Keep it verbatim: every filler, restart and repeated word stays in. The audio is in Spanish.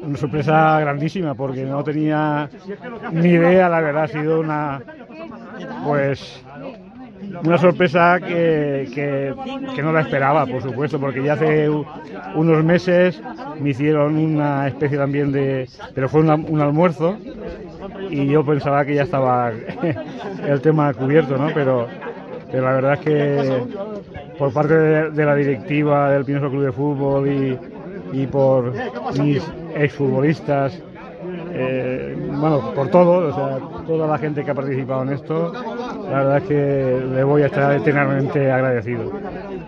una sorpresa grandísima porque no tenía ni idea, la verdad, ha sido una, pues, una sorpresa que, que, que no la esperaba, por supuesto, porque ya hace unos meses me hicieron una especie también de, pero fue una, un almuerzo y yo pensaba que ya estaba el tema cubierto, ¿no? Pero, pero la verdad es que por parte de, de la directiva del Pinosolo Club de Fútbol y, y por mis exfutbolistas, eh, bueno, por todo, o sea, toda la gente que ha participado en esto, la verdad es que le voy a estar eternamente agradecido.